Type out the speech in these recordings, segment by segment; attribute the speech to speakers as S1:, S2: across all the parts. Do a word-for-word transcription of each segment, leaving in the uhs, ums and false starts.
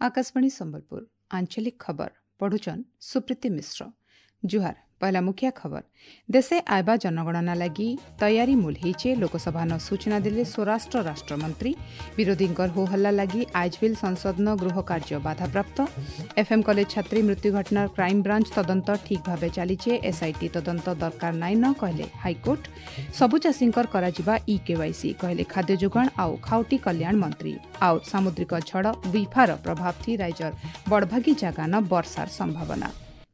S1: आकाशवाणी संबलपुर आंचलिक खबर पढ़ुचन सुप्रीति मिश्र। जुहार पहला मुखिया खबर देशे आयबा जनगणना लगी तैयारी मूल होइचे लोकसभा न सूचना दिले स्वराष्ट्र राष्ट्रमंत्री। विरोधी हो हल्ला लगी आइजबिल संसद न गृह कार्य बाधाप्राप्त। एफएम कॉलेज छात्री मृत्यु घटना क्राइम ब्रांच तदंत ठीक भाव चलीचे एसआईटी तदंत दरकार नाई न कहले हाइकोर्ट। सबु चाषींकर कराजिबा ई केवाईसी कहले खाद्य जोगाण आउ खाउटी कल्याण मंत्री। आउ सामुद्रिक झड़ विफार प्रभाव थी राइजर बड़भागी जागा न वर्षार संभावना।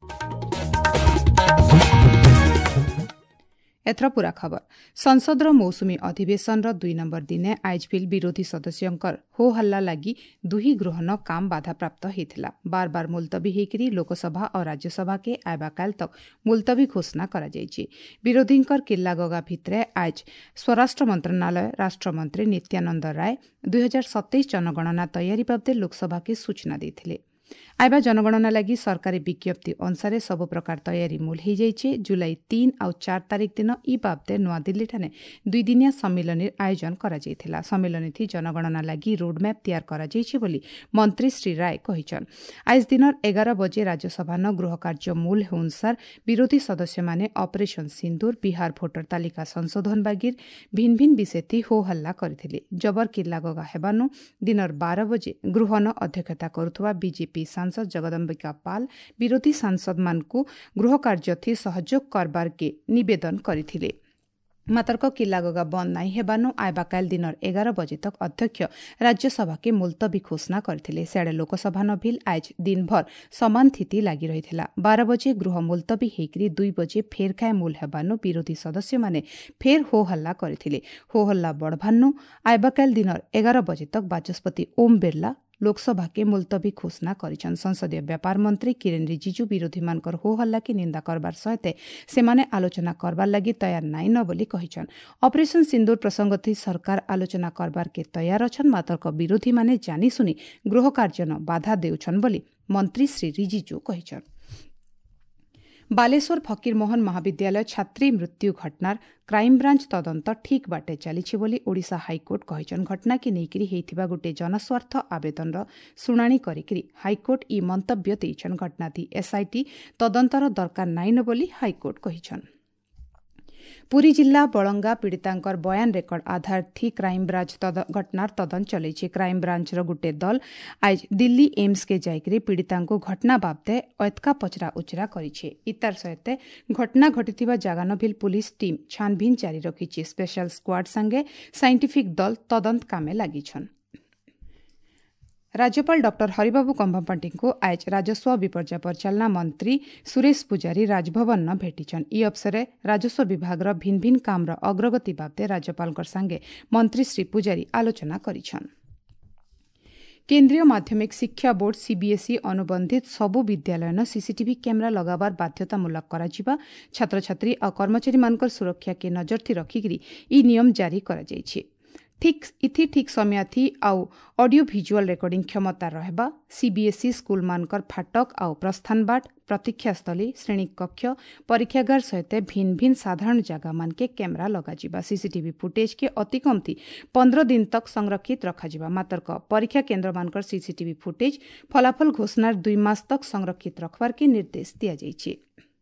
S1: एथर पूरा खबर संसदर मौसुमी अधिवेशन दुई नंबर दिने आइजबिल विरोधी सदस्यंकर हो हल्ला लगी दुही गृह न काम बाधाप्राप्त होता। बार बार मुलतवी होकरी लोकसभा और राज्यसभा के आयबा काल तक मुलतवी घोषणा करा जायछि। विरोधींकर किल्ला गगा भितरे आज स्वराष्ट्र मंत्रणालय राष्ट्रमंत्री नित्यानंद राय दुई हजार सतैश जनगणना तैयारी बाबदे लोकसभा के सूचना देथिले। आयबा जनगणना लगी सरकारी विज्ञप्ति अनुसार सबु प्रकार तैयारी मूल हो जाइए। जुलाई तीन आउ चार तारिख दिन ई बाबदे नूआदिल्ली ठाने दुई दिनिया सम्मिलनी आयोजन करा जायथिला। सम्मिलनी थी जनगणना लगी रोडमैप तैयार करा जायछि बोली मंत्री श्री राय कहिछन। आज दिन एगार बजे राज्यसभा न गृह कार्य मूल अनुसार विरोधी सदस्य माने ऑपरेशन सिंदूर बिहार भोटर तालिका संशोधन बागिर भिन्न भिन्न विषय थी हो हल्ला करथिले। जबर किल्ला गगा हेबानु दिनर बारह बजे गृह न अध्यक्षता करुथुवा बीजेपी सांसद जगदम्बिका पाल विरोधी सांसद मानकु गृह कार्य थी सहयोग करबार के निवेदन करथिले। मातर्क किल्लागगा बंद नाई हेबानु आयबा काल दिनर एगार बजे तक अध्यक्ष राज्यसभा के मुलतवी घोषणा करथिले। सेडे लोकसभा न बिल आज दिनभर समान स्थिति लागी रहिथिला। बारह बजे गृह मुलतवी हेकरी दुई बजे फेर खाए मूल हेबानु विरोधी सदस्य माने फेर हो हल्ला करथिले। हो हल्ला बढभानु आयबा काल दिनर एगार बजे तक बाचस्पति ओम बिरला लोकसभा के मुलतवी घोषणा करिछन। संसदीय व्यापार मंत्री किरेन रिजिजू विरोधी मानकर हो हल्ला की निंदा करबार सहित सेमाने आलोचना करबार लगी तैयार नाई न बोली कहिछन। ऑपरेशन सिंदूर प्रसंग थी सरकार आलोचना करबार के तैयार अछन मातर्क विरोधी माने जानी सुनी गृह कार्य न बाधा देउछन बोली मंत्री श्री रिजिजू कहिछन। बालेश्वर फकीरमोहन महाविद्यालय छात्री मृत्यु घटनार क्राइम ब्रांच तदंत ठीक बाटे चलीछि बोली ओडिशा हाइकोर्ट कहिछन। घटना के नेकरी हेइथिबा गोटे जनस्वार्थ आवेदनर शुणाणी करिकरी हाइकोर्ट ई मंतव्य देइछन। घटना थी एसआईटी तदंतर दरकार नाई न बोली हाइकोर्ट कहिछन। पुरी जिला बलंगा पीड़ितांकर बयान रेकर्ड आधार थी क्राइम ब्रांच तद, घटनार तदन चलैछि। क्राइम ब्रांचर गुटे दल आज दिल्ली एम्स के जाइकरी पीड़ितांको घटना बाबदे ऐतका पचरा उचरा करिछे। इतार सहित घटना घटिथिबा जागान भिल पुलिस टीम छानभिन जारी रखिछि। स्पेशल स्क्वाड संगे साइंटिफिक दल तदंत कामे लागिछन। राज्यपाल डॉक्टर हरिबाबू कंभापाटी को आज राजस्व विपर्य परिचालना मंत्री सुरेश पुजारी राजभवन न भेटिछन। ई अवसरे राजस्व विभाग भिन्न भिन्न काम अग्रगति बाबदे राज्यपाल संगे मंत्री श्री पुजारी आलोचना करिछन। केन्द्रीय माध्यमिक शिक्षा बोर्ड सीबीएसई अनुबंधित सबु विद्यालय न सीसीटीवी कैमरा लगाबार बाध्यतामूलक कराजिबा छात्र छात्री और कर्मचारी मानकर सुरक्षा के नजर थी रखिकरी ई नियम जारी करा जायछि। ठीक इथि ठीक समय थी आउ ऑडियो भिजुअल रेकर्डिंग क्षमता रहबा सीबीएसई स्कूल मानकर फाटक आउ प्रस्थान बाट प्रतीक्षास्थली श्रेणी कक्ष परीक्षागार सहित भिन्न भिन्न साधारण जगह मान के कैमरा लगाजिबा। सीसीटीवी फुटेज के अति कम थी पंद्रह दिन तक संरक्षित रखाजिबा। मातर्क परीक्षा केन्द्र मानकर सीसीटीवी फुटेज फलाफल घोषणार दुई मास तक संरक्षित रखबार के निर्देश दिया जायछि।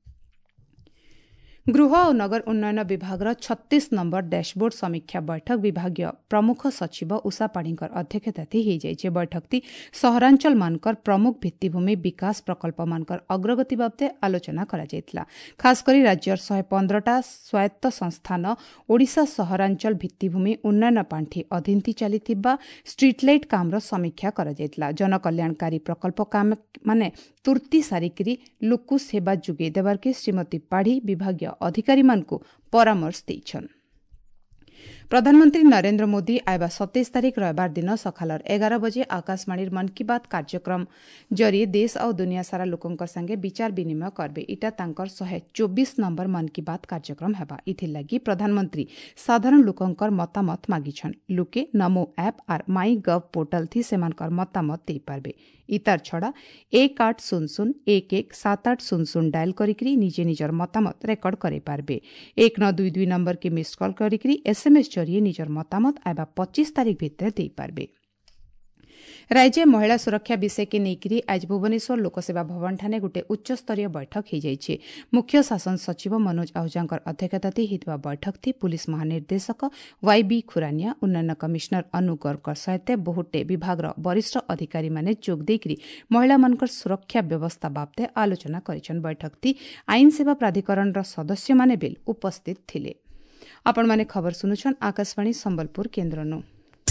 S1: गृह और नगर उन्नयन विभाग छत्तीस नंबर डैशबोर्ड समीक्षा बैठक विभागीय प्रमुख सचिव उषा पाढ़ीकर अध्यक्षता हो जाइए। बैठक थी सहरांचल मानकर प्रमुख भित्तिभूमि विकास प्रकल्प मानकर अग्रगति बाबदे आलोचना करा जायतिला। खासकरी राज्यर शहे पंद्रहटा स्वायत्त संस्थान ओडिशा सहरांचल भित्तिभूमि उन्नयन पांठी अधीन थी चलिथिबा स्ट्रीटलाइट कामर समीक्षा करा जायतिला। जनकल्याणकारी प्रकल्प काम माने तुर्ती सारिकरी लोकु सेवा जुगे देवार के श्रीमती पाढ़ी विभागीय अधिकारी मानकु परामर्श देइछन। प्रधानमंत्री नरेंद्र मोदी आयबा सत्ताईस तारिख रविवार दिन सखालर एगार बजे आकाशवाणी मन की बात कार्यक्रम जरिए देश और दुनिया सारा लोकंकर संगे विचार विनिमय करबे। इटा तांकर शहे चौबीस नंबर मन की बात कार्यक्रम हेबा। इथिर लगी प्रधानमंत्री साधारण लोकंकर मतामत मागिछन। लोके नमो ऐप आर माई गव पोर्टल थी सेमानकर मतामत दे पारबे। इतार छड़ा एक आठ शून्य शून्य एक एक सात आठ शून्य शून्य डायल करिकरी निजे निजर मतामत रेकर्ड करे पारबे। एक नौ दुई दुई नंबर के मिस कॉल करिकरी एसएमएस जरिए निजर मतामत आयबा पच्चीस तारिख भितर दे पारबे। राज्य महिला सुरक्षा विषय के नेकरी आज भुवनेश्वर लोकसेवा भवन ठाने गोटे उच्चस्तरीय बैठक हो जाइए। मुख्य शासन सचिव मनोज आहूजा अध्यक्षता होता बैठक थी पुलिस महानिर्देशक वाई बी खुरानिया उन्नयन कमिशनर अनु गर्ग सहित बहुटे विभाग वरिष्ठ अधिकारी माने जोग देकरी महिला मानकर सुरक्षा व्यवस्था बाबते आलोचना करिछन। बैठक थी आईन सेवा प्राधिकरण सदस्य माने बिल उपस्थित थिले। आपण माने खबर सुनुछन आकाशवाणी संबलपुर केन्द्रनु।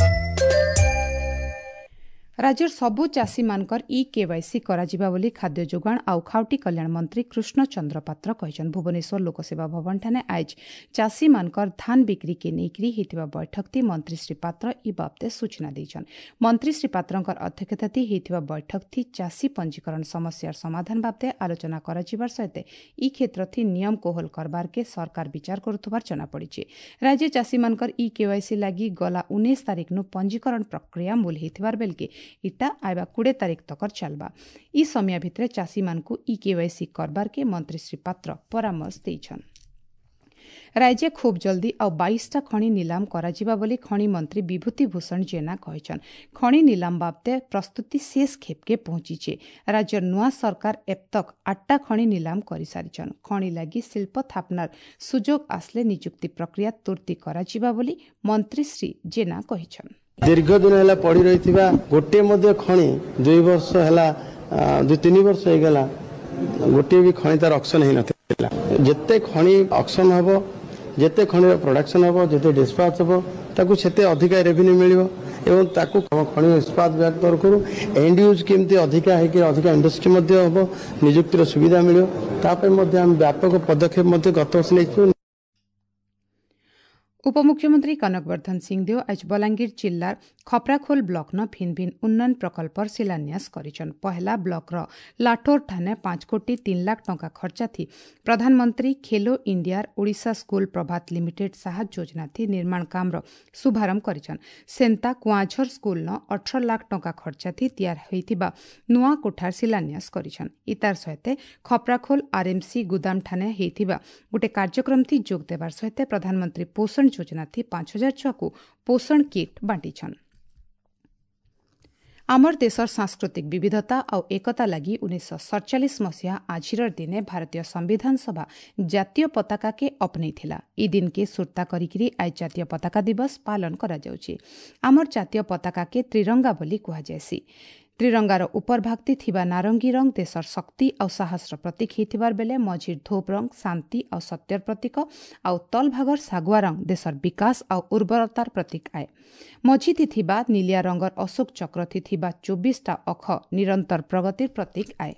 S1: राज्यर सबु चाषी मानकर ई केवाईसी कराजिबा बोली खाद्य जोगाण आउ खाउटी कल्याण मंत्री कृष्ण चंद्र पात्र कहिछन। भुवनेश्वर लोकसेवा भवन ठाने आज चाषी मानकर धान बिक्री के नेकरी हितबा बैठक थी मंत्री श्री पात्र ई बाबते सूचना दैछन। मंत्री श्री पात्रंकर अध्यक्षता थी हितबा बैठक थी चाषी पंजीकरण समस्यार समाधान बाबते आलोचना कराजिबार सहित ई क्षेत्र थी नियम कोहल करबार के सरकार विचार करुथबार जना पड़िछे। राज्य चाषी मानकर ई केवाईसी लागि गला उन्नीस तारिख नु पंजीकरण प्रक्रिया मूल हितबार बेलके इटा आइबा बीस तारिख तक चलबा। ई समय भितर चाषी मानकु ई केवाईसी करबार के मंत्री श्री पात्र परामर्श दैछन। राज्य खूब जल्दी आ बाईस टा खणी नीलाम कराजिबा बोली खणी मंत्री विभूति भूषण जेना कहिछन। खणी नीलाम बाबते प्रस्तुति शेष खेपके पहुंचीचे। राज्य नुआ सरकार एबतक आठटा खणी नीलाम करिसारिछन। खणी लागि शिल्प थापनार सुजोग आसले नियुक्ति प्रक्रिया तुर्ती कराजिबा बोली मंत्री श्री जेना कहिछन।
S2: दीर्घ दिन है पड़ी रही गोटे मध्य खणी दुई वर्ष है दुई तीन वर्ष हो गला गोटे भी खणी तार ऑक्शन ही नथिला। जेते खणी ऑक्शन हबो जेते खणी प्रोडक्शन हबो जेते डिस्पैच हबो ताकू सेते अधिक रेवेन्यू मिलिबो एवं ताकू खणी इस्पात विभाग तरफ एंड यूज केमती अधिक है कि अधिक इंडस्ट्री मध्य हबो नियुक्तिर सुविधा मिलिबो तापे मध्य हम व्यापक पदक्षेप मध्य गत वर्ष नेछु।
S1: उपमुख्यमंत्री कनकवर्धन सिंहदेव आज बलांगीर जिल्लार खपराखोल ब्लक न भिन्न भिन्न उन्नयन प्रकल्पर शिलान्यास करिछन। पहला ब्लक र लाठोर ठाने पांच कोटी तीन लाख टंका खर्चा थी प्रधानमंत्री Khelo India Odisha school Prabhat limited साहस योजना थी निर्माण काम र शुभारंभ करिछन। सेंता कुआझर स्कूल न अठारह लाख टंका खर्चा थी तैयार होइतिबा नुआ कोठार शिलान्यास करिछन। इतार सहित खपराखोल आरएमसी गुदाम ठाने हेतिबा गोटे कार्यक्रम थी जोग देबार सहित प्रधानमंत्री पोषण योजना थी पांच हजार छुआ को पोषण किट बांटीछन। आमर देशर सांस्कृतिक विविधता और एकता लगी उन्नीस सौ सड़चालीस मसीहा आजिर दिने भारतीय संविधान सभा जातीय पताका के अपने थिला। ई दिन के सुरता करिकरी आज जातीय पताका दिवस पालन करा जाउछि। आमर जातीय पताका के त्रिरंगा बोली कुहा जायसी। त्रिरंगार उपर भागती थिबा नारंगी रंग देशर शक्ति और साहस प्रतीक हिथिबार बेले मझिर धूप रंग शांति और सत्यर प्रतीक और तल भागर सागुआ रंग देशर विकास और उर्वरतार प्रतीक आए। मझिति थिबा नीलिया रंगर अशोक चक्र थी थिबा चौबीस टा अख निरंतर प्रगतिर प्रतीक आए।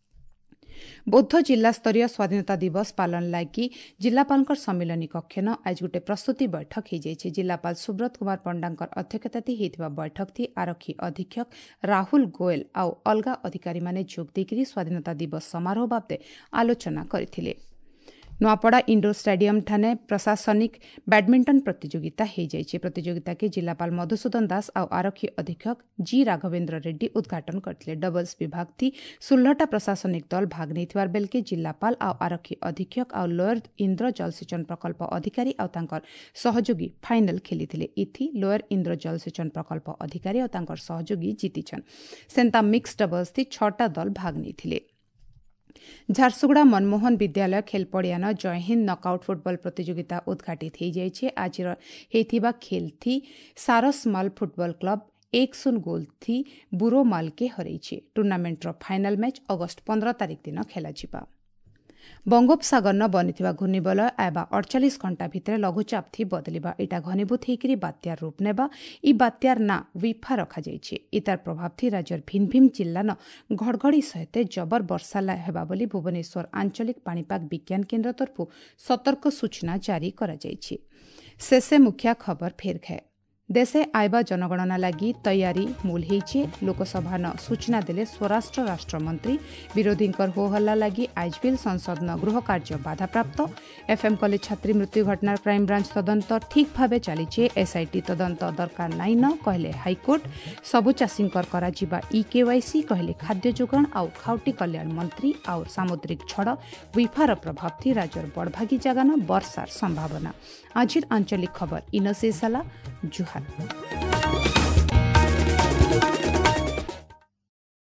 S1: बौद्ध जिला स्तरीय स्वाधीनता दिवस पालन लागि जिलापाल सम्मिलनी कक्ष न आज गोटे प्रस्तुति बैठक हो जाइए। जिलापाल सुब्रत कुमार पंडांकर अध्यक्षता होता बैठक थी आरक्षी अधीक्षक राहुल गोयल आउ अलगा अधिकारी माने जोग देकरी स्वाधीनता दिवस समारोह बाबते आलोचना करथिले। नुआपड़ा इंडोर स्टेडियम ठाने प्रशासनिक बैडमिंटन प्रतियोगिता हो जाइए। प्रतियोगिता के जिलापाल मधुसूदन दास और आरक्षी अधीक्षक जी राघवेन्द्र रेड्डी उद्घाटन करथिले। डबल्स विभाग थी षोलहटा प्रशासनिक दल भाग नहीं बेल के जिलापाल और आरक्षी अधीक्षक और लोयर इंद्र जलसेचन प्रकल्प अधिकारी और तांकर सहयोगी फाइनल खेली इथि लोयर इंद्र जलसेचन प्रकल्प अधिकारी और तांकर सहयोगी जीतिछन। सेंता मिक्स डबल्स थी छटा दल भाग नहीं। झारसुगुड़ा मनमोहन विद्यालय खेल पड़ियान जय हिंद नकआउट फुटबॉल प्रतियोगिता उद्घाटित हो जाइए। आज हेथिबा खेल थी सारसमाल फुटबॉल क्लब एक शून्य गोल थी बुरोमाल के हरैछे। टूर्नामेंट रो फाइनल मैच अगस्त पंद्रह तारिख दिन खेला जिबा। बंगोपसागर न बनिथिबा घूर्णिबलय आयबा अड़चालीस घंटा भितर लघुचाप थी बदलिबा। इटा घनीभूत होकर बात्यार रूप नेबा। इ बात्यार ना विफा रखा जाइछे। इतार प्रभाव थी राज्यर भिन्न भिन्न जिल्ला न घड़घड़ी सहित जबर वर्षा हेबा बोली भुवनेश्वर आंचलिक पाणीपाग विज्ञान केन्द्र तरफु सतर्क सूचना जारी करा जाइछे। शेषे मुख्य खबर फेर खाए। देशे आयबा जनगणना लागि तैयारी मूल होइछे। लोकसभा न सूचना देले स्वराष्ट्र राष्ट्रमंत्री। विरोधींकर होहल्ला लागि आइजबिल संसद न गृह कार्य बाधाप्राप्त। एफएम कॉलेज छात्री मृत्यु घटनार क्राइम ब्रांच तदंत ठीक भावे चलीछे। एसआईटी तदंत दरकार नाइ न कहले हाईकोर्ट। सबु चाषींकर कराजिबा ई केवाईसी कहले खाद्य जोगाण आउ खाउटी कल्याण मंत्री। आउ सामुद्रिक झड़ विफार प्रभाव थी राज्यर बड़भागी जगह न वर्षार संभावना। आजिर आंचलिक खबर इन शेषाला जुहार।